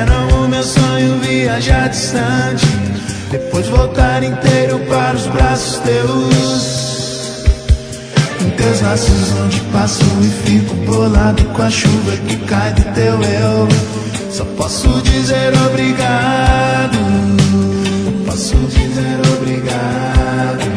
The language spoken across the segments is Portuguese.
Fizeram o meu sonho viajar distante, depois voltar inteiro para os braços teus. Em teus laços onde passo e fico bolado com a chuva que cai do teu eu. Só posso dizer obrigado, posso dizer obrigado.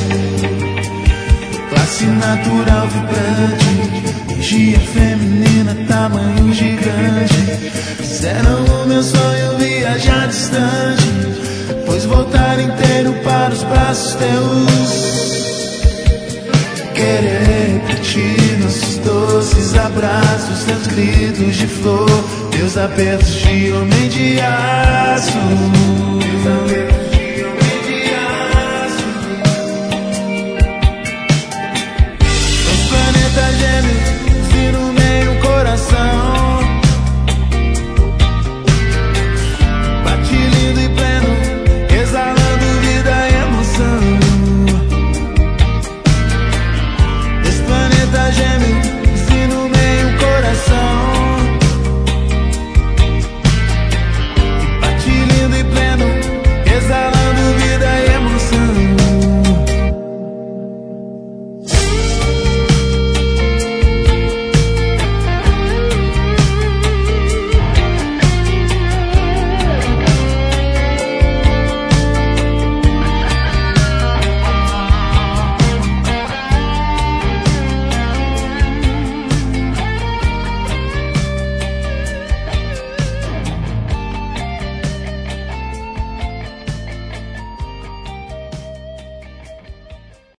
Classe natural vibrante, energia feminina, tamanho gigante. Fizeram o meu sonho viajar distante, depois voltar inteiro para os braços teus. Querer curtir nossos doces abraços, teus gritos de flor, teus apertos de homem de aço, teus apertos de homem de aço. Os planetas gêmeos, se no meio um coração.